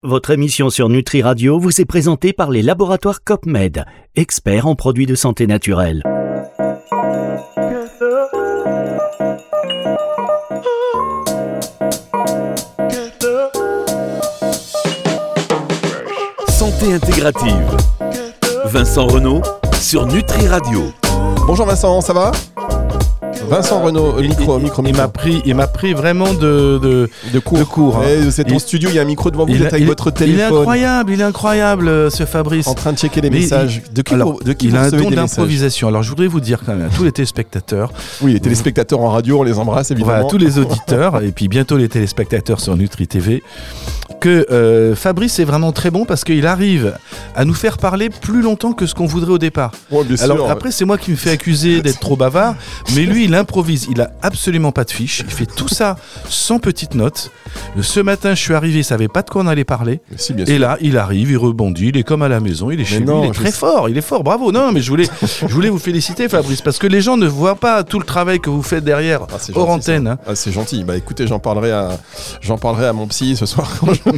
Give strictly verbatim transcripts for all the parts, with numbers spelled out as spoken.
Votre émission sur Nutri Radio vous est présentée par les laboratoires CopMed, experts en produits de santé naturelle. Santé intégrative. Vincent Renaud sur Nutri Radio. Bonjour Vincent, ça va ? Vincent Renaud, euh, micro, il, micro, il, micro. Il m'a pris, il m'a pris vraiment de de, de cours. De cours hein. Et c'est ton il, studio, il y a un micro devant vous, vous il, êtes avec il, votre téléphone. Il est incroyable, il est incroyable, ce Fabrice. En train de checker les Mais messages. Il, de qui, alors, vous, de qui il vous a un recevez don des d'improvisation. Alors je voudrais vous dire quand même à tous les téléspectateurs. Oui, les téléspectateurs en radio, on les embrasse évidemment. Voilà, tous les auditeurs et puis bientôt les téléspectateurs sur Nutri T V. Que euh, Fabrice est vraiment très bon parce qu'il arrive à nous faire parler plus longtemps que ce qu'on voudrait au départ. Ouais, bien Alors sûr. après c'est moi qui me fais accuser d'être trop bavard, mais lui il improvise, il a absolument pas de fiche, il fait tout ça sans petite note. Ce matin je suis arrivé, il savait pas de quoi on allait parler. Si, bien et sûr. là il arrive, il rebondit, il est comme à la maison, il est chez mais lui, non, il est très sais. fort, il est fort, bravo. Non mais je voulais, je voulais vous féliciter Fabrice parce que les gens ne voient pas tout le travail que vous faites derrière Ah, c'est hors gentil, antenne. Hein. Ah, c'est gentil. Bah écoutez, j'en parlerai à, j'en parlerai à mon psy ce soir.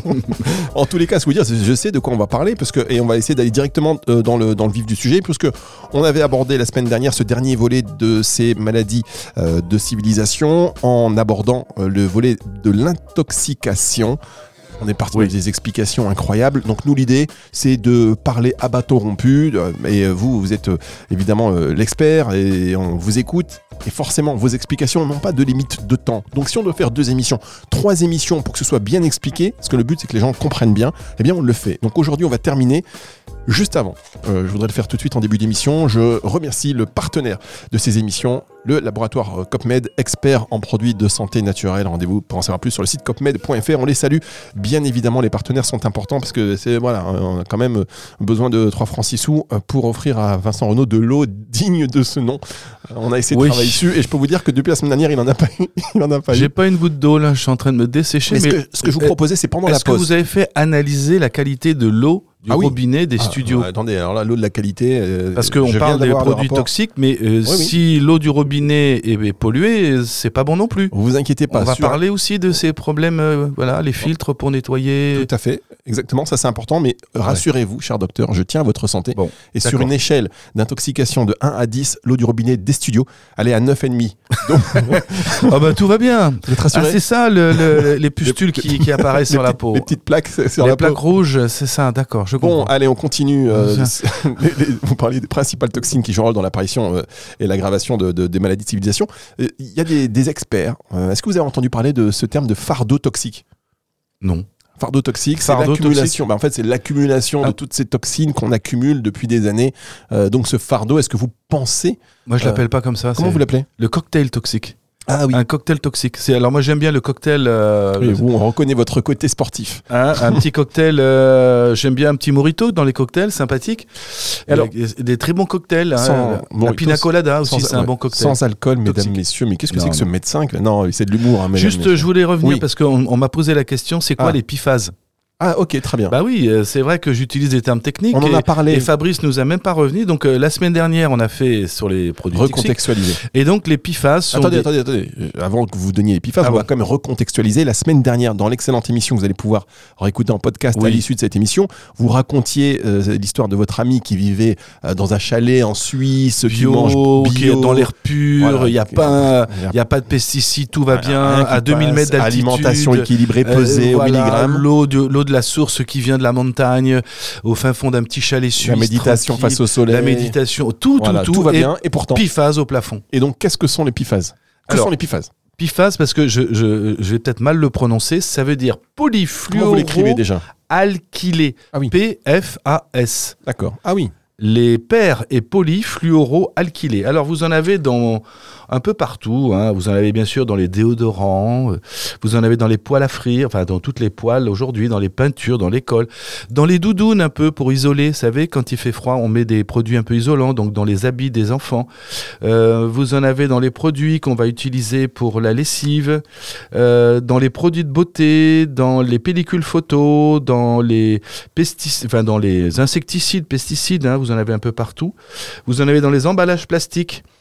En tous les cas, ce que je veux dire, je sais de quoi on va parler, parce que, et on va essayer d'aller directement euh, dans, le, dans le vif du sujet, puisque on avait abordé la semaine dernière ce dernier volet de ces maladies euh, de civilisation en abordant euh, le volet de l'intoxication. On est parti oui. avec des explications incroyables. Donc nous, l'idée, c'est de parler à bâton rompu. Et vous, vous êtes euh, évidemment euh, l'expert et on vous écoute. Et forcément, vos explications n'ont pas de limite de temps. Donc si on doit faire deux émissions, trois émissions pour que ce soit bien expliqué, parce que le but, c'est que les gens comprennent bien, eh bien on le fait. Donc aujourd'hui, on va terminer. Juste avant, euh, je voudrais le faire tout de suite en début d'émission, je remercie le partenaire de ces émissions, le laboratoire euh, CopMed, expert en produits de santé naturelle. Rendez-vous pour en savoir plus sur le site copmed point f r. On les salue. Bien évidemment, les partenaires sont importants parce que c'est voilà, on a quand même besoin de trois francs six sous pour offrir à Vincent Renaud de l'eau digne de ce nom. On a essayé de oui. travailler dessus et je peux vous dire que depuis la semaine dernière, il n'en a pas eu. Il en a pas J'ai eu. pas une goutte d'eau là, je suis en train de me dessécher. Mais, mais ce, que, ce que je vous proposais, c'est pendant la pause. Est-ce que vous avez fait analyser la qualité de l'eau du ah oui. robinet des ah, studios euh, Attendez, alors là, l'eau de la qualité. Euh, Parce qu'on parle des produits toxiques, mais euh, oui, oui. si l'eau du robinet est, est polluée, c'est pas bon non plus. Vous vous inquiétez pas. On va sur... parler aussi de ces problèmes, euh, voilà, les filtres pour nettoyer. Tout à fait, exactement, ça c'est important, mais ouais. rassurez-vous, cher docteur, je tiens à votre santé. Bon, et d'accord. sur une échelle d'intoxication de un à dix, l'eau du robinet des studios, elle est à neuf virgule cinq. Donc, ah bah tout va bien. Vous êtes rassuré ? Ah, c'est ça, le, le, les pustules les, qui, qui apparaissent sur petites, la peau. Les petites plaques sur les la peau. Les plaques rouges, c'est ça, d'accord, je comprends. Bon, allez, on continue. Euh, les, les, vous parlez des principales toxines qui jouent un rôle dans l'apparition euh, et l'aggravation de, de, des maladies de civilisation. Il euh, y a des, des experts. Euh, est-ce que vous avez entendu parler de ce terme de fardeau toxique ? Non. Fardeau toxique, c'est fardeau l'accumulation. Ben, en fait, c'est l'accumulation ah. de toutes ces toxines qu'on accumule depuis des années. Euh, donc, ce fardeau, est-ce que vous pensez Moi, je l'appelle euh, pas comme ça. Comment vous l'appelez ? Le cocktail toxique. Ah oui. Un cocktail toxique. C'est, alors moi j'aime bien le cocktail. Euh, oui, le... vous, on reconnaît votre côté sportif. Hein, un petit cocktail. Euh, j'aime bien un petit mojito dans les cocktails, sympathique. Alors, des, des très bons cocktails. Sans, hein, la pina colada aussi, sans, c'est ouais, un bon cocktail. Sans alcool, mesdames, toxique. Messieurs. Mais qu'est-ce que non, c'est que ce non. médecin Non, c'est de l'humour. Hein, Juste, messieurs. je voulais revenir oui. parce qu'on on m'a posé la question. C'est quoi ah. l'épiphase ? Ah ok, très bien. Bah oui, c'est vrai que j'utilise des termes techniques. On en et, a parlé. Et Fabrice nous a même pas revenu. Donc euh, la semaine dernière, on a fait sur les produits recontextualiser. toxiques. Et donc l'épiphase. Sont attendez, des... attendez, attendez. Avant que vous donniez l'épiphase, ah on bon. va quand même recontextualiser. La semaine dernière, dans l'excellente émission que vous allez pouvoir réécouter en podcast oui. à l'issue de cette émission, vous racontiez euh, l'histoire de votre ami qui vivait euh, dans un chalet en Suisse, bio, qui mange bio, qui est dans l'air pur. Il voilà, n'y a pas, il y a pas de pesticides, tout va bien. À deux mille mètres d'altitude. Alimentation équilibrée, pesée euh, au voilà, milligrammes. L'eau de l'eau de la source qui vient de la montagne, au fin fond d'un petit chalet suisse. La méditation face au soleil. La méditation, tout, voilà, tout, tout, tout va bien. Et pourtant, épiphase au plafond. Et donc, qu'est-ce que sont les épiphases ? Que Alors, sont les épiphases ? Épiphase, parce que je, je, je vais peut-être mal le prononcer, ça veut dire polyfluoro. Vous l'écrivez déjà ? Alkylé. Ah oui. P F A S. D'accord. Ah oui. Les pères et polyfluoroalkylés. Alors vous en avez dans un peu partout, hein. Vous en avez bien sûr dans les déodorants, vous en avez dans les poêles à frire, enfin dans toutes les poêles aujourd'hui, dans les peintures, dans l'école, dans les doudounes un peu pour isoler, vous savez, quand il fait froid, on met des produits un peu isolants, donc dans les habits des enfants. Euh, vous en avez dans les produits qu'on va utiliser pour la lessive, euh, dans les produits de beauté, dans les pellicules photo, dans les pesticides, enfin dans les insecticides, pesticides, hein, vous en avez un peu partout. Vous en avez dans les emballages plastiques.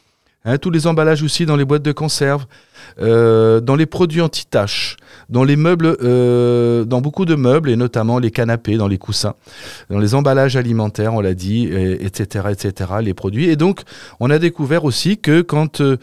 Hein, tous les emballages aussi dans les boîtes de conserve, euh, dans les produits anti-taches, dans les meubles, euh, dans beaucoup de meubles et notamment les canapés, dans les coussins, dans les emballages alimentaires, on l'a dit, et, etc., et cetera. Les produits. Et donc, on a découvert aussi que quand euh,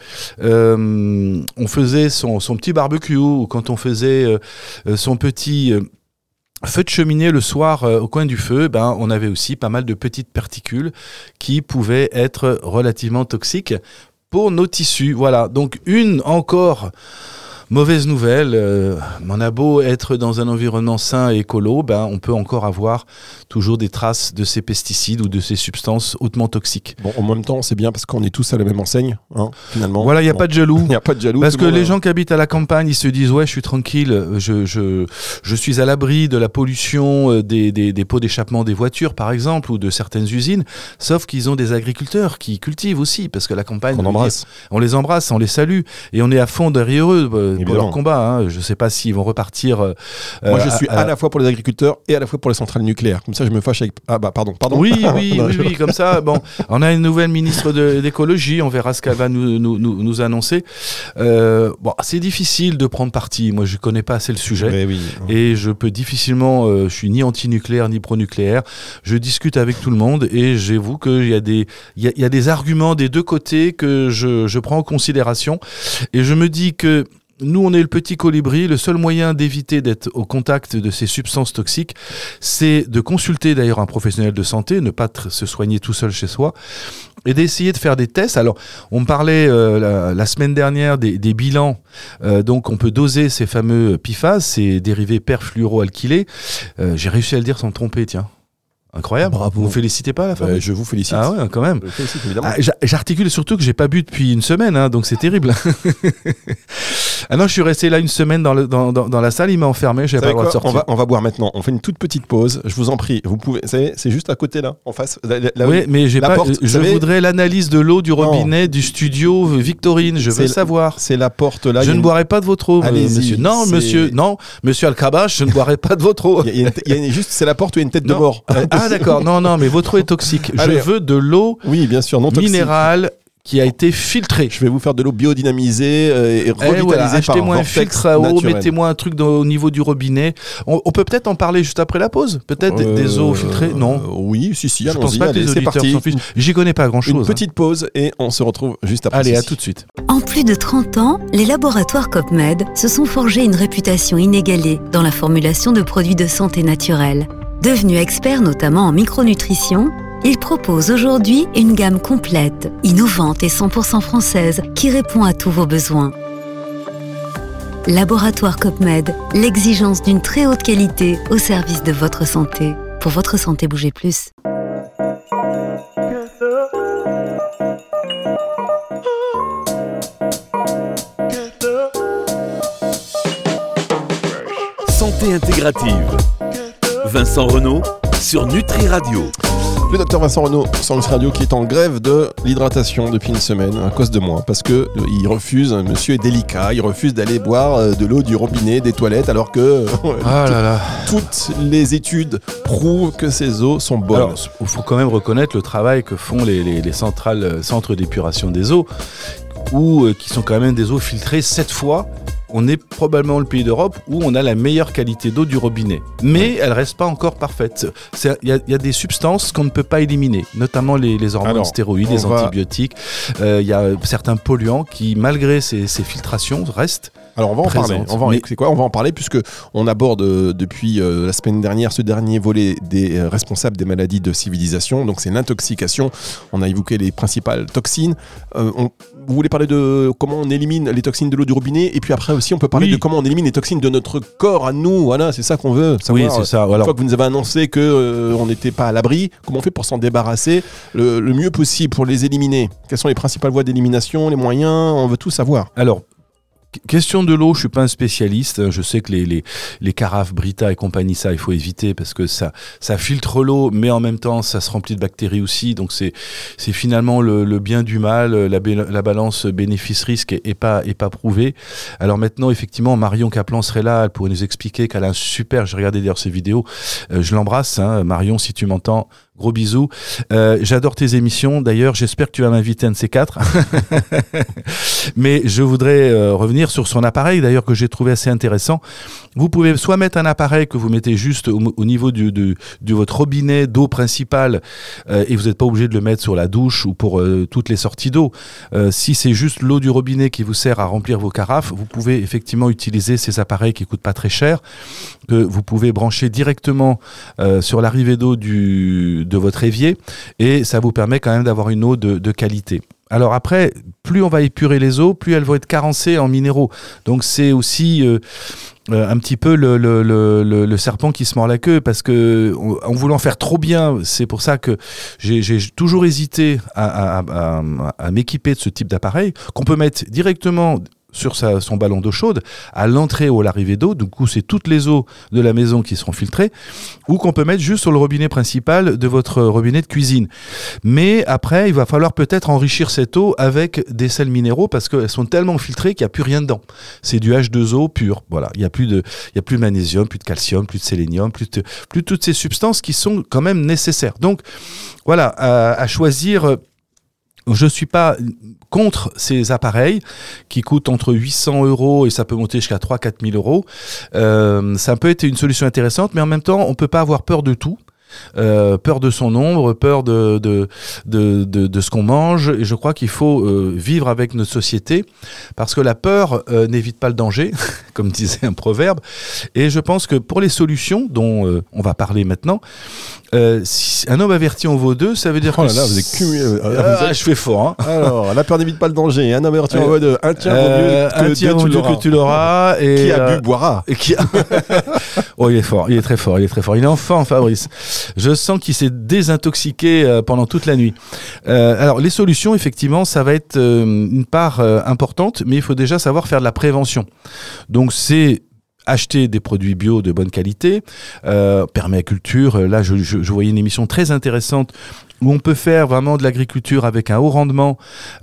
euh, on faisait son, son petit barbecue ou quand on faisait euh, son petit euh, feu de cheminée le soir euh, au coin du feu, ben, on avait aussi pas mal de petites particules qui pouvaient être relativement toxiques pour nos tissus. Voilà, donc une encore mauvaise nouvelle, euh, on a beau être dans un environnement sain et écolo, ben, on peut encore avoir toujours des traces de ces pesticides ou de ces substances hautement toxiques. Bon, en même temps, c'est bien parce qu'on est tous à la même enseigne, hein, finalement. Voilà, il n'y a bon. pas de jaloux. Il n'y a pas de jaloux. Parce que les a... gens qui habitent à la campagne, ils se disent « Ouais, je suis tranquille, je, je, je suis à l'abri de la pollution des, des, des pots d'échappement des voitures, par exemple, ou de certaines usines. » Sauf qu'ils ont des agriculteurs qui cultivent aussi, parce que la campagne... On embrasse. On les embrasse, on les salue, et on est à fond derrière eux euh, pour leur combat. Hein. Je ne sais pas s'ils vont repartir... Euh, Moi, je suis à, à, à la fois pour les agriculteurs et à la fois pour les centrales nucléaires. Comme ça, je me fâche avec... Ah bah, pardon, pardon. Oui, oui, oui, oui, comme ça, bon, on a une nouvelle ministre de, d'écologie, on verra ce qu'elle va nous, nous, nous, nous annoncer. Euh, bon, c'est difficile de prendre parti, moi je connais pas assez le sujet, Mais oui. et je peux difficilement, euh, je suis ni anti-nucléaire ni pro-nucléaire, je discute avec tout le monde, et j'avoue qu'il y a des, il y a, il y a des arguments des deux côtés que je, je prends en considération, et je me dis que nous, on est le petit colibri. Le seul moyen d'éviter d'être au contact de ces substances toxiques, c'est de consulter d'ailleurs un professionnel de santé, ne pas tr- se soigner tout seul chez soi, et d'essayer de faire des tests. Alors, on me parlait euh, la, la semaine dernière des, des bilans. Euh, donc, on peut doser ces fameux P F A S, ces dérivés perfluoroalkylés. Euh, j'ai réussi à le dire sans me tromper, tiens. Incroyable. Bravo. Vous ne félicitez pas la femme Euh, je vous félicite. Ah ouais, quand même. Je vous félicite, évidemment. Ah, j'a- j'articule surtout que j'ai pas bu depuis une semaine, hein, donc c'est terrible. Ah non, je suis resté là une semaine dans, le, dans, dans, dans la salle, il m'a enfermé, j'avais pas le droit de sortir. on va, on va boire maintenant. On fait une toute petite pause. Je vous en prie. Vous pouvez. Vous savez, c'est juste à côté là, en face. Là, là, oui, mais j'ai la pas. porte, je vous savez- voudrais l'analyse de l'eau du robinet du studio Victorine. Je veux C'est le la- savoir. C'est la porte là. Je il y a ne une- boirai pas de votre eau, euh, Allez-y, monsieur. Non, c'est- monsieur. Non, monsieur Alcabache, je ne boirai pas de votre eau. Il y a- il y a une t- il y a une- juste, c'est la porte où il y a une tête de Non. mort. Ah d'accord. Non, non, mais votre eau est toxique. Allez. Je veux de l'eau Oui, bien sûr, non toxique. minérale qui a été filtrée. Je vais vous faire de l'eau biodynamisée euh, et Eh revitalisée voilà, par achetez-moi un vortex filtre à eau, naturel. mettez-moi un truc dans- au niveau du robinet. On, on peut peut-être en parler juste après la pause. Peut-être des- des eaux Euh, filtrées. Non. euh, Oui, si, si, Je pense allons-y. pas que les Allez, c'est auditeurs parti. s'en fichent. J'y connais pas Une grand-chose. petite pause et on se retrouve juste hein. après. Allez, à ceci. tout de suite. En plus de trente ans, les laboratoires COPMED se sont forgés une réputation inégalée dans la formulation de produits de santé naturelle. Devenus experts notamment en micronutrition, ils proposent aujourd'hui une gamme complète, innovante et cent pour cent française qui répond à tous vos besoins. Laboratoire COPMED, l'exigence d'une très haute qualité au service de votre santé. Pour votre santé, bougez plus. Santé intégrative. Vincent Renaud sur Nutri Radio. Le docteur Vincent Renaud sur Nutri Radio qui est en grève de l'hydratation depuis une semaine à cause de moi parce que euh, il refuse, monsieur est délicat, il refuse d'aller boire euh, de l'eau du robinet, des toilettes alors que euh, Ah là là. toutes les études prouvent que ces eaux sont bonnes. Alors, il faut quand même reconnaître le travail que font les, les, les centrales, euh, centres d'épuration des eaux, ou euh, qui sont quand même des eaux filtrées sept fois. On est probablement le pays d'Europe où on a la meilleure qualité d'eau du robinet. Mais elle reste pas encore parfaite. Il y, y a des substances qu'on ne peut pas éliminer, notamment les, les hormones Alors, stéroïdes, on les va- antibiotiques. Il euh, y a certains polluants qui, malgré ces, ces filtrations, restent. Alors on va en présente. parler. On va en, Mais- c'est quoi On va en parler puisque on aborde euh, depuis euh, la semaine dernière ce dernier volet des euh, responsables des maladies de civilisation. Donc c'est l'intoxication. On a évoqué les principales toxines. Euh, on- vous voulez parler de comment on élimine les toxines de l'eau du robinet et puis après aussi on peut parler Oui. de comment on élimine les toxines de notre corps à nous. Voilà, c'est ça qu'on veut savoir. Oui, c'est ça. Une Voilà. fois que vous nous avez annoncé que euh, on n'était pas à l'abri, comment on fait pour s'en débarrasser le, le mieux possible pour les éliminer? Quelles sont les principales voies d'élimination, les moyens? On veut tout savoir. Alors, qu- question de l'eau, je suis pas un spécialiste. Je sais que les, les, les carafes Brita et compagnie, ça, il faut éviter parce que ça, ça filtre l'eau, mais en même temps, ça se remplit de bactéries aussi. Donc, c'est, c'est finalement le, le bien du mal. La, bé- la balance bénéfice-risque est, est pas, est pas prouvée. Alors maintenant, effectivement, Marion Kaplan serait là. Elle pourrait nous expliquer qu'elle a un super... J'ai regardé d'ailleurs ses vidéos. Euh, je l'embrasse, hein. Marion, si tu m'entends. Gros bisous. Euh, j'adore tes émissions. D'ailleurs, j'espère que tu vas m'inviter un de ces quatre. Mais je voudrais euh, revenir sur son appareil, d'ailleurs, que j'ai trouvé assez intéressant. Vous pouvez soit mettre un appareil que vous mettez juste au, au niveau du, du, de votre robinet d'eau principale euh, et vous n'êtes pas obligé de le mettre sur la douche ou pour euh, toutes les sorties d'eau. Euh, si c'est juste l'eau du robinet qui vous sert à remplir vos carafes, vous pouvez effectivement utiliser ces appareils qui ne coûtent pas très cher, que vous pouvez brancher directement euh, sur l'arrivée d'eau du, de votre évier et ça vous permet quand même d'avoir une eau de, de qualité. Alors après, plus on va épurer les eaux, plus elles vont être carencées en minéraux. Donc c'est aussi euh, euh, un petit peu le, le, le, le serpent qui se mord la queue, parce que en, en voulant faire trop bien, c'est pour ça que j'ai, j'ai toujours hésité à, à, à, à m'équiper de ce type d'appareil, qu'on peut mettre directement sur sa, son ballon d'eau chaude, à l'entrée ou à l'arrivée d'eau, du coup c'est toutes les eaux de la maison qui seront filtrées, ou qu'on peut mettre juste sur le robinet principal de votre robinet de cuisine. Mais après, il va falloir peut-être enrichir cette eau avec des sels minéraux, parce qu'elles sont tellement filtrées qu'il n'y a plus rien dedans. C'est du H deux O pur, voilà. Il n'y a plus de, il y a plus de magnésium, plus de calcium, plus de sélénium, plus de, plus de toutes ces substances qui sont quand même nécessaires. Donc voilà, à, à choisir. Je ne suis pas contre ces appareils qui coûtent entre huit cents euros et ça peut monter jusqu'à trois à quatre mille euros. Euh, ça peut être une solution intéressante, mais en même temps, on ne peut pas avoir peur de tout. Euh, peur de son ombre, peur de, de, de, de, de ce qu'on mange. Et je crois qu'il faut euh, vivre avec notre société, parce que la peur euh, n'évite pas le danger, comme disait un proverbe. Et je pense que pour les solutions dont euh, on va parler maintenant, euh, si un homme averti en vaut deux, ça veut dire oh que... là là, vous êtes cumulé. Ah, vous êtes... je fais fort. Hein. Alors, la peur n'évite pas le danger. Un homme averti en vaut deux. Un tiers vaut euh, mieux que, un tiers vaut mieux que tu l'auras. Et qui a euh, bu boira. Et qui a... oh, il est fort, il est très fort, il est très fort. Il est enfant, Fabrice. Je sens qu'il s'est désintoxiqué euh, pendant toute la nuit. Euh, alors, les solutions, effectivement, ça va être euh, une part euh, importante, mais il faut déjà savoir faire de la prévention. Donc, c'est acheter des produits bio de bonne qualité, euh, permaculture. Là, je, je, je voyais une émission très intéressante où on peut faire vraiment de l'agriculture avec un haut rendement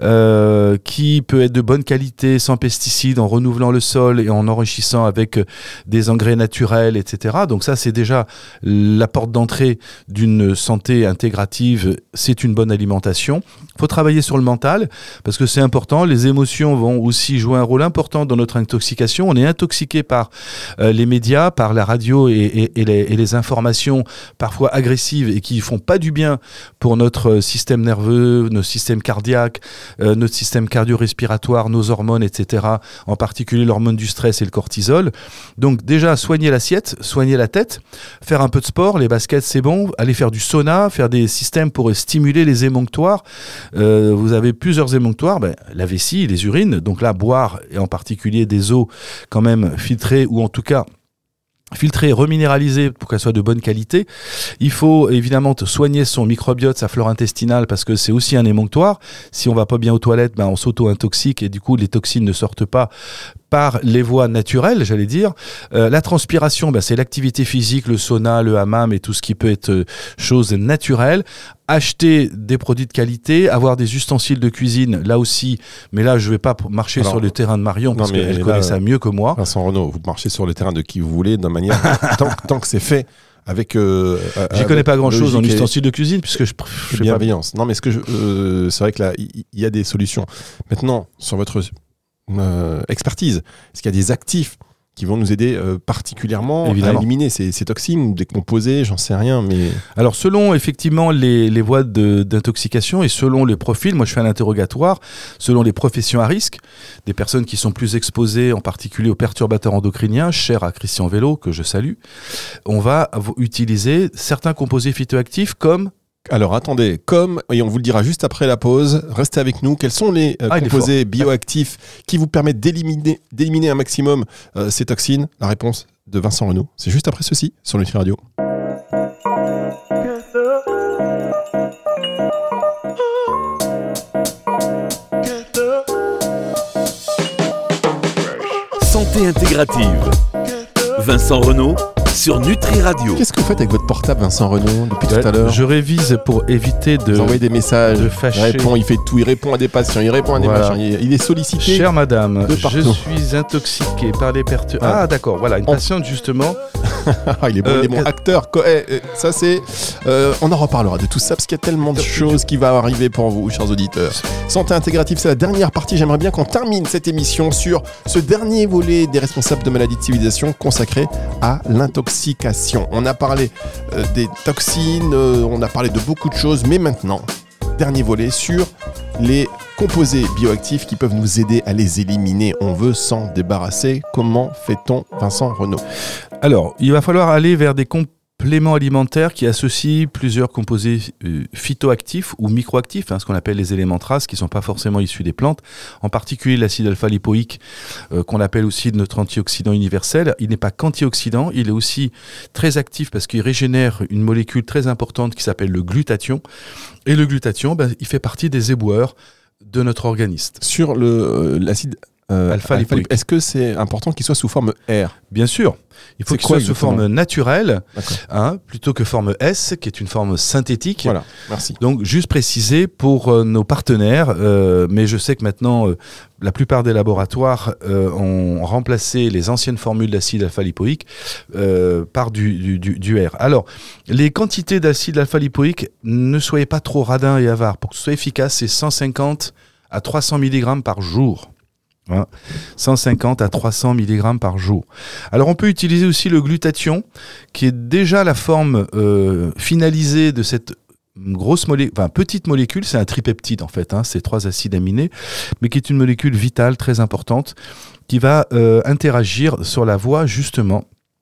euh, qui peut être de bonne qualité, sans pesticides, en renouvelant le sol et en enrichissant avec des engrais naturels, et cetera. Donc ça, c'est déjà la porte d'entrée d'une santé intégrative. C'est une bonne alimentation. Il faut travailler sur le mental, parce que c'est important. Les émotions vont aussi jouer un rôle important dans notre intoxication. On est intoxiqué par euh, les médias, par la radio et, et, et, les, et les informations parfois agressives et qui font pas du bien pour notre système nerveux, nos systèmes cardiaques, euh, notre système cardio-respiratoire, nos hormones, et cetera. En particulier l'hormone du stress et le cortisol. Donc déjà, soigner l'assiette, soigner la tête, faire un peu de sport, les baskets c'est bon, aller faire du sauna, faire des systèmes pour stimuler les émonctoires. Euh, vous avez plusieurs émonctoires, ben, la vessie, les urines, donc là, boire, et en particulier des eaux quand même filtrées, ou en tout cas filtrée, reminéralisée pour qu'elle soit de bonne qualité. Il faut évidemment soigner son microbiote, sa flore intestinale, parce que c'est aussi un émonctoire. Si on va pas bien aux toilettes, ben on s'auto-intoxique et du coup les toxines ne sortent pas par les voies naturelles, j'allais dire. Euh, la transpiration, ben, c'est l'activité physique, le sauna, le hammam et tout ce qui peut être euh, chose naturelle. Acheter des produits de qualité, avoir des ustensiles de cuisine, là aussi, mais là je vais pas marcher Alors, sur le terrain de Marion parce qu'elle connaît ça mieux que moi. Vincent Renaud, vous marchez sur le terrain de qui vous voulez, d'une manière, tant, tant que c'est fait avec... Euh, J'y connais pas grand-chose en ustensiles de cuisine, puisque je... je sais bienveillance. Pas. Non mais ce que je, euh, c'est vrai que là, il y, y a des solutions. Maintenant, sur votre euh, expertise, est-ce qu'il y a des actifs qui vont nous aider euh, particulièrement Évidemment. à éliminer ces, ces toxines, des composés, j'en sais rien. Mais... Alors, selon effectivement les, les voies de, d'intoxication et selon les profils, moi je fais un interrogatoire, selon les professions à risque, des personnes qui sont plus exposées en particulier aux perturbateurs endocriniens, chers à Christian Vélo, que je salue, on va utiliser certains composés phytoactifs comme... Alors attendez, comme, et on vous le dira juste après la pause, restez avec nous. Quels sont les euh, ah, composés bioactifs qui vous permettent d'éliminer, d'éliminer un maximum euh, ces toxines? La réponse de Vincent Renaud, c'est juste après ceci sur Nutri Radio. Santé intégrative. Vincent Renaud sur Nutri Radio. Qu'est-ce que vous faites avec votre portable, Vincent Renaud, depuis Ouais, tout à l'heure? Je révise pour éviter de... Vous envoyez des messages, de il fâcher. répond, il fait tout, il répond à des patients, il répond à des Voilà. machins, il, il est sollicité. Chère madame, de je partout. suis intoxiqué par les perturbations. Ah. Ah, d'accord, voilà, une On- patiente justement. Ah, il est bon, Euh, il est bon. que- Acteur, co- eh, eh, ça c'est... euh, on en reparlera de tout ça, parce qu'il y a tellement de choses qui vont arriver pour vous, chers auditeurs. Santé intégrative, c'est la dernière partie. J'aimerais bien qu'on termine cette émission sur ce dernier volet des responsables de maladies de civilisation consacré à l'intoxication. On a parlé euh, des toxines, euh, on a parlé de beaucoup de choses, mais maintenant, dernier volet sur les composés bioactifs qui peuvent nous aider à les éliminer. On veut s'en débarrasser. Comment fait-on, Vincent Renaud? Alors, il va falloir aller vers des compléments alimentaires qui associent plusieurs composés euh, phytoactifs ou microactifs, hein, ce qu'on appelle les éléments traces, qui ne sont pas forcément issus des plantes, en particulier l'acide alpha-lipoïque, euh, qu'on appelle aussi notre antioxydant universel. Il n'est pas qu'antioxydant, il est aussi très actif parce qu'il régénère une molécule très importante qui s'appelle le glutathion. Et le glutathion, ben, il fait partie des éboueurs de notre organisme. Sur le, euh, l'acide euh, Alpha-lipoïque. Est-ce que c'est important qu'il soit sous forme R? Bien sûr, il faut C'est qu'il quoi soit sous exactement forme naturelle, D'accord. hein, plutôt que forme S, qui est une forme synthétique. Voilà, merci. Donc, juste préciser pour euh, nos partenaires, euh, mais je sais que maintenant, euh, la plupart des laboratoires euh, ont remplacé les anciennes formules d'acide alpha-lipoïque euh, par du, du, du, du R. Alors, les quantités d'acide alpha-lipoïque, ne soyez pas trop radins et avares. Pour que ce soit efficace, c'est cent cinquante à trois cents milligrammes par jour. Hein, cent cinquante à trois cents milligrammes par jour. Alors on peut utiliser aussi le glutathion, qui est déjà la forme euh, finalisée de cette grosse molécule, enfin petite molécule, c'est un tripeptide en fait, hein, c'est trois acides aminés, mais qui est une molécule vitale très importante, qui va euh, interagir sur la voie justement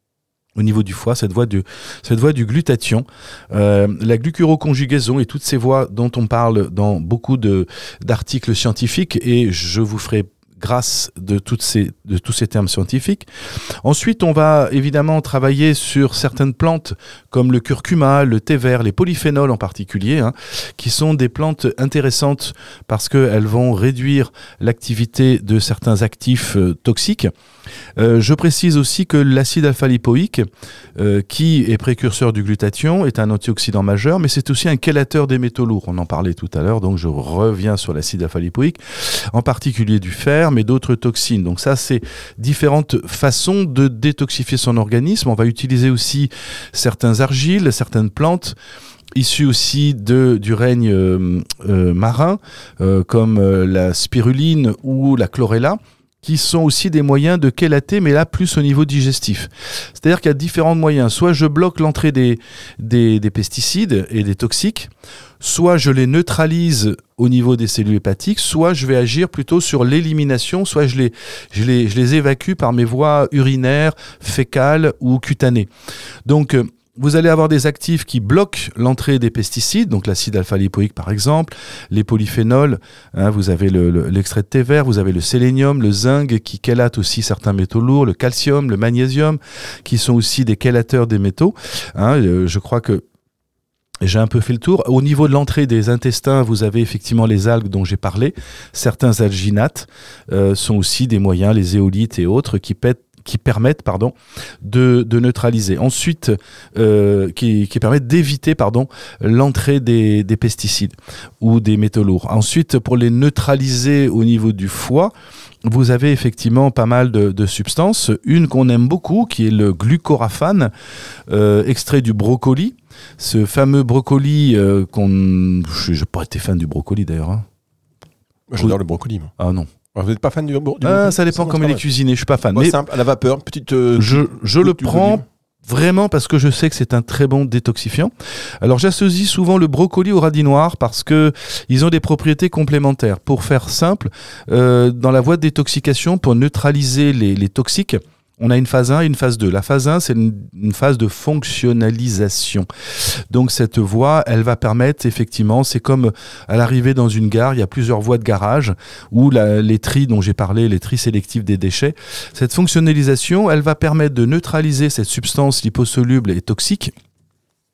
au niveau du foie, cette voie du, cette voie du glutathion, euh, la glucuroconjugaison et toutes ces voies dont on parle dans beaucoup de, d'articles scientifiques, et je vous ferai grâce de, toutes ces, de tous ces termes scientifiques. Ensuite, on va évidemment travailler sur certaines plantes comme le curcuma, le thé vert, les polyphénols en particulier, hein, qui sont des plantes intéressantes parce qu'elles vont réduire l'activité de certains actifs euh, toxiques. Euh, je précise aussi que l'acide alpha-lipoïque, euh, qui est précurseur du glutathion, est un antioxydant majeur, mais c'est aussi un chélateur des métaux lourds. On en parlait tout à l'heure, donc je reviens sur l'acide alpha-lipoïque, en particulier du fer, mais d'autres toxines. Donc ça, c'est différentes façons de détoxifier son organisme. On va utiliser aussi certains argiles, certaines plantes, issus aussi de, du règne euh, euh, marin, euh, comme euh, la spiruline ou la chlorella, qui sont aussi des moyens de chélater, mais là plus au niveau digestif. C'est-à-dire qu'il y a différents moyens. Soit je bloque l'entrée des, des, des pesticides et des toxiques, soit je les neutralise au niveau des cellules hépatiques, soit je vais agir plutôt sur l'élimination, soit je les, je les, je les évacue par mes voies urinaires, fécales ou cutanées. Donc, vous allez avoir des actifs qui bloquent l'entrée des pesticides, donc l'acide alpha-lipoïque par exemple, les polyphénols, hein, vous avez le, le, l'extrait de thé vert, vous avez le sélénium, le zinc qui chélate aussi certains métaux lourds, le calcium, le magnésium, qui sont aussi des chélateurs des métaux. Hein, euh, je crois que j'ai un peu fait le tour. Au niveau de l'entrée des intestins, vous avez effectivement les algues dont j'ai parlé. Certains alginates euh, sont aussi des moyens, les éolytes et autres, qui pètent qui permettent pardon, de, de neutraliser. Ensuite, euh, qui, qui permettent d'éviter pardon, l'entrée des, des pesticides ou des métaux lourds. Ensuite, pour les neutraliser au niveau du foie, vous avez effectivement pas mal de, de substances. Une qu'on aime beaucoup, qui est le glucoraphane, euh, extrait du brocoli. Ce fameux brocoli euh, qu'on... Je n'ai pas été fan du brocoli d'ailleurs. Hein. Moi, j'adore le brocoli. Moi. Ah non. Vous n'êtes pas fan du, du brocoli? Ah, ça dépend comment il est cuisiné, je suis pas fan. Bon, mais simple, à la vapeur, petite... Euh, je je le du prends volume. vraiment parce que je sais que c'est un très bon détoxifiant. Alors j'associe souvent le brocoli au radis noir parce que ils ont des propriétés complémentaires. Pour faire simple, euh, dans la voie de détoxication, pour neutraliser les, les toxiques, on a une phase un et une phase deux. La phase un, c'est une, une phase de fonctionnalisation. Donc cette voie, elle va permettre effectivement, c'est comme à l'arrivée dans une gare, il y a plusieurs voies de garage, où la, les tris dont j'ai parlé, les tris sélectifs des déchets, cette fonctionnalisation, elle va permettre de neutraliser cette substance liposoluble et toxique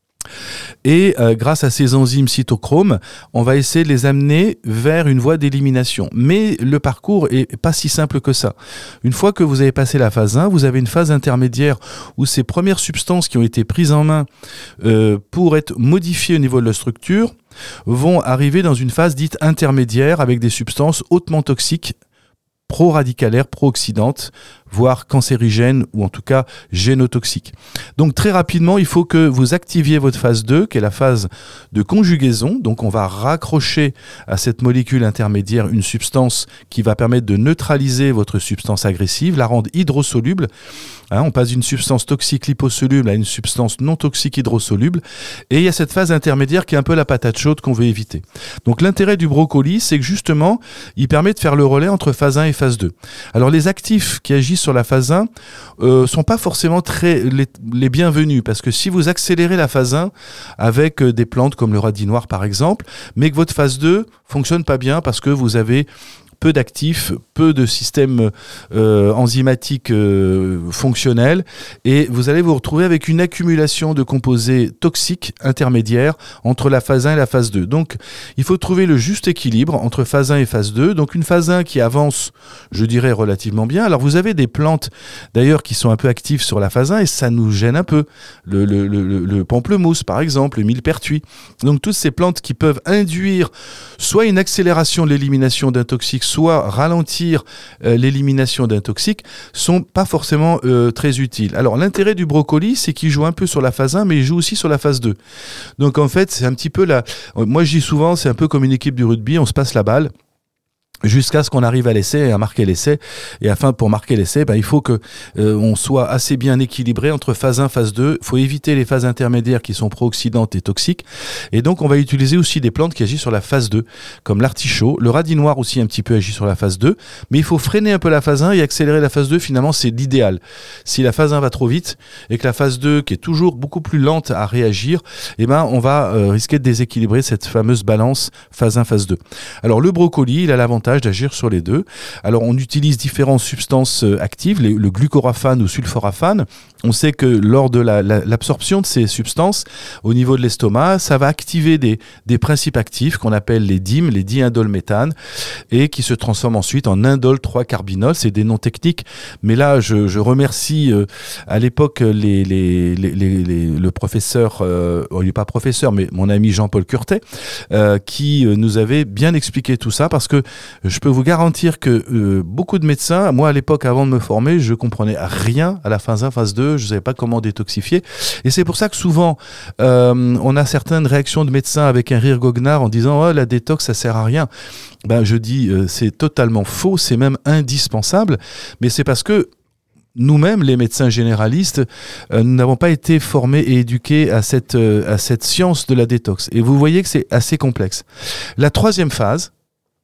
Et euh, grâce à ces enzymes cytochromes, on va essayer de les amener vers une voie d'élimination. Mais le parcours est pas si simple que ça. Une fois que vous avez passé la phase un, vous avez une phase intermédiaire où ces premières substances qui ont été prises en main euh, pour être modifiées au niveau de la structure vont arriver dans une phase dite intermédiaire avec des substances hautement toxiques, pro-radicalaires, pro-oxydantes, voire cancérigènes ou en tout cas génotoxiques. Donc très rapidement, il faut que vous activiez votre phase deux, qui est la phase de conjugaison. Donc on va raccrocher à cette molécule intermédiaire une substance qui va permettre de neutraliser votre substance agressive, la rendre hydrosoluble. Hein, on passe d'une substance toxique liposoluble à une substance non toxique hydrosoluble. Et il y a cette phase intermédiaire qui est un peu la patate chaude qu'on veut éviter. Donc l'intérêt du brocoli, c'est que justement, il permet de faire le relais entre phase un et phase deux. Alors les actifs qui agissent sur la phase un euh, sont pas forcément très les, les bienvenus, parce que si vous accélérez la phase un avec euh, des plantes comme le radis noir par exemple, mais que votre phase deux fonctionne pas bien parce que vous avez peu d'actifs, peu de systèmes euh, enzymatiques euh, fonctionnels, et vous allez vous retrouver avec une accumulation de composés toxiques intermédiaires entre la phase un et la phase deux. Donc il faut trouver le juste équilibre entre phase un et phase deux. Donc une phase un qui avance, je dirais, relativement bien. Alors vous avez des plantes d'ailleurs qui sont un peu actives sur la phase un et ça nous gêne un peu. Le, le, le, le pamplemousse par exemple, le millepertuis. Donc toutes ces plantes qui peuvent induire soit une accélération de l'élimination d'un toxique, soit ralentir euh, l'élimination d'un toxique, sont pas forcément euh, très utiles. Alors l'intérêt du brocoli, c'est qu'il joue un peu sur la phase un, mais il joue aussi sur la phase deux. Donc en fait, c'est un petit peu la... Moi je dis souvent, c'est un peu comme une équipe du rugby, on se passe la balle jusqu'à ce qu'on arrive à l'essai et à marquer l'essai. Et afin, pour marquer l'essai, ben, il faut que euh, on soit assez bien équilibré entre phase un, phase deux. Il faut éviter les phases intermédiaires qui sont pro-oxydantes et toxiques. Et donc, on va utiliser aussi des plantes qui agissent sur la phase deux, comme l'artichaut. Le radis noir aussi un petit peu agit sur la phase deux. Mais il faut freiner un peu la phase un et accélérer la phase deux. Finalement, c'est l'idéal. Si la phase un va trop vite et que la phase deux, qui est toujours beaucoup plus lente à réagir, eh ben, on va euh, risquer de déséquilibrer cette fameuse balance phase un, phase deux. Alors, le brocoli, il a l'avantage d'agir sur les deux. Alors on utilise différentes substances actives, les, le glucoraphane ou sulforaphane. On sait que lors de la, la, l'absorption de ces substances au niveau de l'estomac, ça va activer des, des principes actifs qu'on appelle les D I M, les diindolméthane, et qui se transforment ensuite en indole trois carbinol. C'est des noms techniques, mais là je, je remercie euh, à l'époque les, les, les, les, les, le professeur, euh, il n'est pas professeur, mais mon ami Jean-Paul Curtet, euh, qui euh, nous avait bien expliqué tout ça, parce que je peux vous garantir que euh, beaucoup de médecins, moi à l'époque avant de me former, je comprenais rien à la phase un, phase deux, je ne savais pas comment détoxifier. Et c'est pour ça que souvent, euh, on a certaines réactions de médecins avec un rire goguenard en disant oh, « la détox, ça sert à rien ». Ben, je dis euh, c'est totalement faux, c'est même indispensable, mais c'est parce que nous-mêmes, les médecins généralistes, euh, nous n'avons pas été formés et éduqués à cette, euh, à cette science de la détox. Et vous voyez que c'est assez complexe. La troisième phase,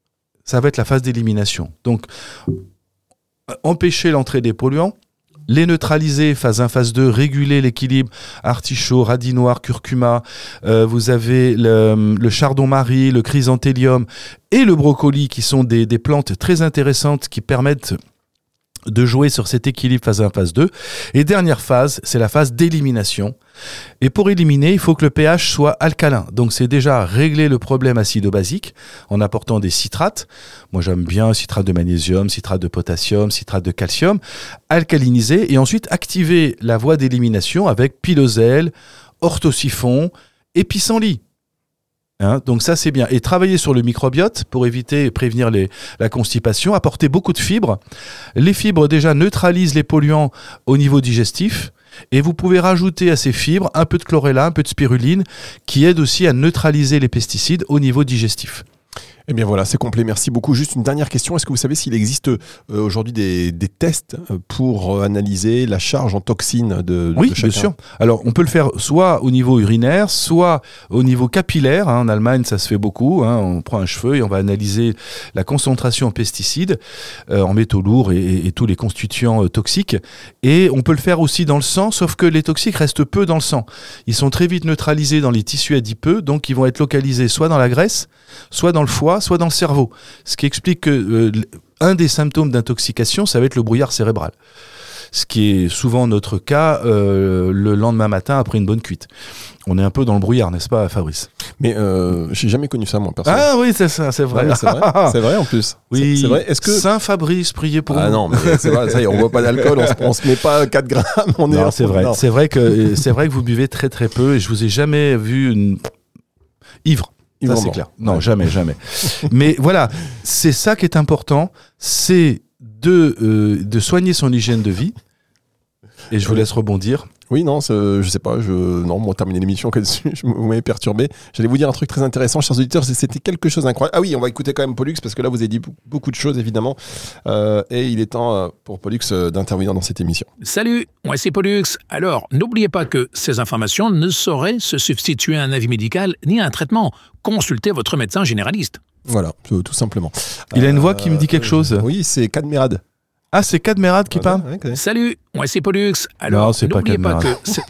ça va être la phase d'élimination. Donc, empêcher l'entrée des polluants, les neutraliser, phase un, phase deux, réguler l'équilibre, artichaut, radis noir, curcuma, euh, vous avez le, le chardon-marie, le chrysanthélium et le brocoli qui sont des, des plantes très intéressantes qui permettent de jouer sur cet équilibre phase un, phase deux. Et dernière phase, c'est la phase d'élimination. Et pour éliminer, il faut que le pH soit alcalin. Donc c'est déjà régler le problème acido-basique en apportant des citrates. Moi j'aime bien citrate de magnésium, citrate de potassium, citrate de calcium. Alcaliniser et ensuite activer la voie d'élimination avec pilosel, orthosiphon et pissenlit. Hein, donc ça c'est bien. Et travailler sur le microbiote pour éviter et prévenir les, la constipation, apporter beaucoup de fibres. Les fibres déjà neutralisent les polluants au niveau digestif et vous pouvez rajouter à ces fibres un peu de chlorella, un peu de spiruline qui aide aussi à neutraliser les pesticides au niveau digestif. Eh bien voilà, c'est complet. Merci beaucoup. Juste une dernière question. Est-ce que vous savez s'il existe euh, aujourd'hui des, des tests pour euh, analyser la charge en toxines de, oui, de chacun ? Oui, bien sûr. Alors, on peut le faire soit au niveau urinaire, soit au niveau capillaire. Hein. En Allemagne, ça se fait beaucoup. Hein. On prend un cheveu et on va analyser la concentration en pesticides, euh, en métaux lourds et, et, et tous les constituants euh, toxiques. Et on peut le faire aussi dans le sang, sauf que les toxiques restent peu dans le sang. Ils sont très vite neutralisés dans les tissus adipeux, donc ils vont être localisés soit dans la graisse, soit dans le foie, soit dans le cerveau. Ce qui explique que euh, un des symptômes d'intoxication, ça va être le brouillard cérébral. ce qui est souvent notre cas euh, le lendemain matin après une bonne cuite. On est un peu dans le brouillard, n'est-ce pas, Fabrice ? Mais euh, j'ai jamais connu ça, moi, personnellement. Ah oui, c'est ça, c'est vrai. Ouais, c'est vrai, c'est vrai en plus. Oui, c'est, c'est vrai. Est-ce que... Saint Fabrice, priez pour nous. Ah non, mais c'est vrai, ça y est, on boit pas d'alcool, on se, on se met pas quatre grammes. On non, est c'est vrai. Non. C'est vrai que c'est vrai que vous buvez très très peu et je vous ai jamais vu une... ivre. Ça, c'est clair. Non, ouais. jamais, jamais. Mais voilà, c'est ça qui est important, c'est de, euh, de soigner son hygiène de vie. Et je vous laisse rebondir. Oui, non, je sais pas, je, non, on va terminer l'émission là-dessus, je, vous m'avez perturbé. J'allais vous dire un truc très intéressant, chers auditeurs, c'était quelque chose d'incroyable. Ah oui, on va écouter quand même Pollux, parce que là, vous avez dit beaucoup de choses, évidemment. Euh, et il est temps pour Pollux d'intervenir dans cette émission. Salut, moi c'est Pollux. Alors, n'oubliez pas que ces informations ne sauraient se substituer à un avis médical ni à un traitement. Consultez votre médecin généraliste. Voilà, tout simplement. Il a une voix qui me dit quelque chose. Euh, oui, c'est Cadmerade. Ah, c'est Cadmerade qui parle. Okay. Salut, moi c'est Pollux. Alors, non, c'est pas Cadmerade. Pas que c'est...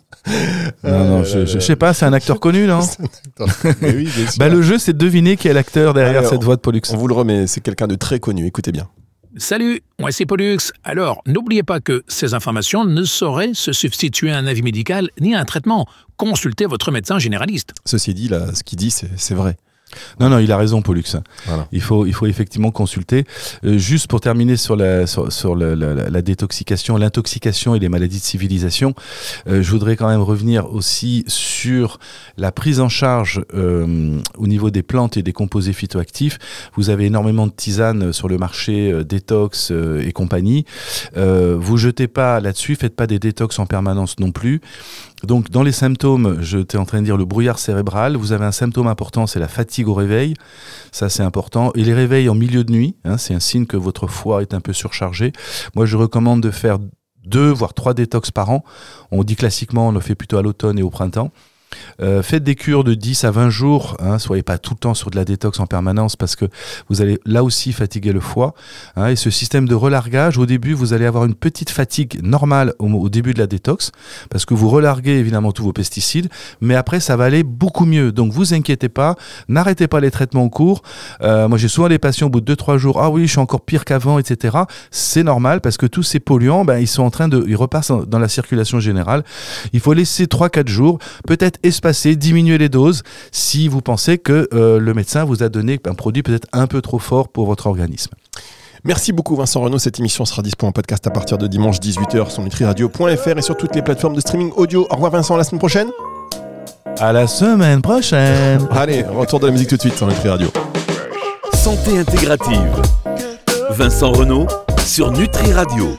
non, non, je, je, je sais pas, c'est un acteur connu, non ? Mais oui, bien sûr. Bah, le jeu, c'est de deviner qui est l'acteur derrière Alors, cette voix de Pollux. On vous le remet, c'est quelqu'un de très connu, écoutez bien. Salut, moi c'est Pollux. Alors, n'oubliez pas que ces informations ne sauraient se substituer à un avis médical ni à un traitement. Consultez votre médecin généraliste. Ceci dit, là, ce qu'il dit, c'est, c'est vrai. Non, non, il a raison, Pollux. Voilà. Il faut, il faut effectivement consulter. Euh, juste pour terminer sur la, sur, sur la, la, la détoxication, l'intoxication et les maladies de civilisation, euh, je voudrais quand même revenir aussi sur la prise en charge euh, au niveau des plantes et des composés phytoactifs. Vous avez énormément de tisanes sur le marché, euh, détox euh, et compagnie. Euh, vous jetez pas là-dessus, faites pas des détox en permanence non plus. Donc, dans les symptômes, je t'ai en train de dire le brouillard cérébral. Vous avez un symptôme important, c'est la fatigue au réveil. Ça, c'est important. Et les réveils en milieu de nuit, hein, c'est un signe que votre foie est un peu surchargé. Moi, je recommande de faire deux, voire trois détox par an. On dit classiquement, on le fait plutôt à l'automne et au printemps. Euh, faites des cures de dix à vingt jours, hein, soyez pas tout le temps sur de la détox en permanence parce que vous allez là aussi fatiguer le foie, hein, et ce système de relargage, au début vous allez avoir une petite fatigue normale au, au début de la détox parce que vous relarguez évidemment tous vos pesticides, mais après ça va aller beaucoup mieux, donc vous inquiétez pas, n'arrêtez pas les traitements en cours. Euh, moi j'ai souvent les patients au bout de deux trois jours, ah oui je suis encore pire qu'avant, etc. C'est normal parce que tous ces polluants, ben, ils sont en train de, ils repassent dans la circulation générale. Il faut laisser trois quatre jours, peut-être espacer, diminuer les doses si vous pensez que euh, le médecin vous a donné un produit peut-être un peu trop fort pour votre organisme. Merci beaucoup Vincent Renaud, cette émission sera disponible en podcast à partir de dimanche dix-huit heures sur nutri radio point f r et sur toutes les plateformes de streaming audio. Au revoir Vincent, à la semaine prochaine. À la semaine prochaine. Allez, retour de la musique tout de suite sur Nutri Radio. Santé intégrative. Vincent Renaud sur Nutri Radio.